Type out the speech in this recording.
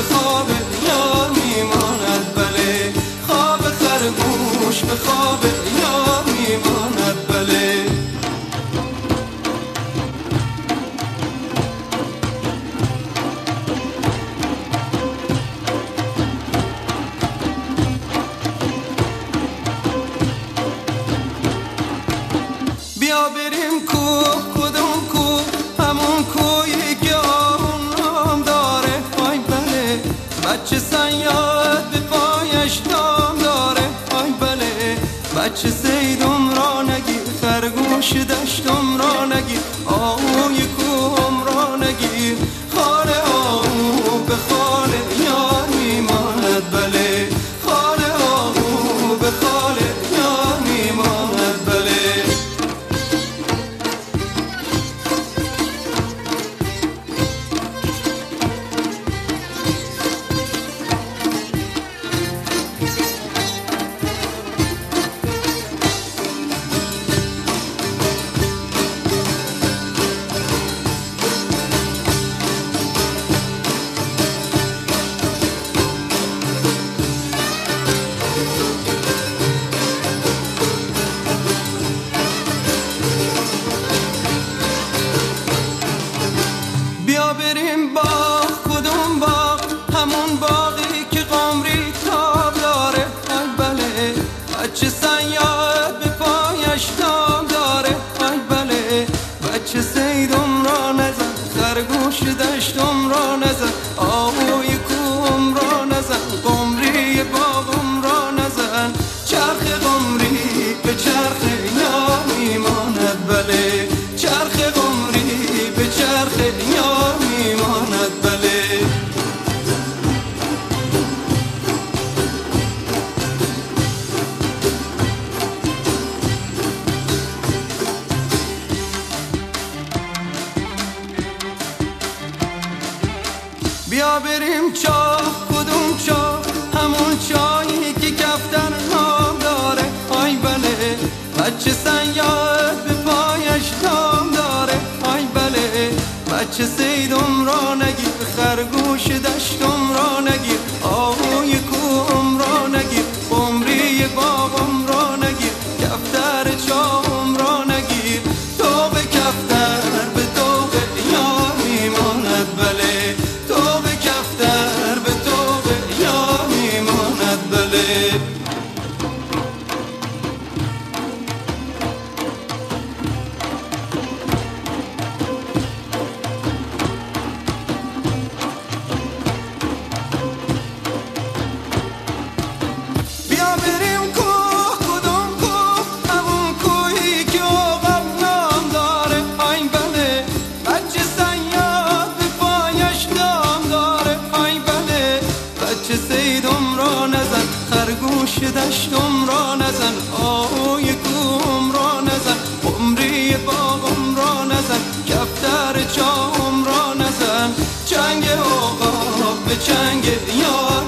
خواب یار میماند بله، خواب خرگوش به خواب یار میماند بله. بیا بریم کوه، کدوم کوه؟ همون کوهی که آهون نام داره. آی بله، بچه صیاد به پایش دام داره. آی بله، بچه صیدم را نگیر، خرگوش دشتم را نگیر، آهوی کوهم را نگیر. خاله آهو به خاله یار میماند بله، خاله آهو به خاله یار میماند بله. بیا بریم باغ، کدوم باغ؟ همون باغی که قمری تاب داره. آی بله، بچه صیاد به پایش دام داره. آی بله، بچه صیدم را نزن، خرگوش دشتم را نزن، آهوی کوهم را نزن، قمری باغم را نزن. چرخ قمری به چرخ یار میماند بله، چرخ قمری به چرخ یار میماند بله. بیا بریم چاه، کدوم چاه؟ همون چاهی که کفتر نام داره. آی بله، بچه صیاد به پایش دام داره. آی بله، بچه صیدم را نگیر، خرگوش دشتم را نگیر، آهوی کوهم را نگیر، قمری باغم را نگیر، کفتر چاهم را نگیر. طوق کفتر به طوق یار میماند بله، طوق کفتر به طوق یار میماند بله. بیا بریم کوه، کدوم کوه؟ همون کوهی که عقاب نام داره. آی بله، بچه صیاد به پایش دام داره. آی بله، بچه صیدم را نزن، خرگوش دشتم را نزن، آهوی کوهم را نزن، قمری باغم را نزن، کفتر چاهم را نزن. چنگ عقاب به چنگ یار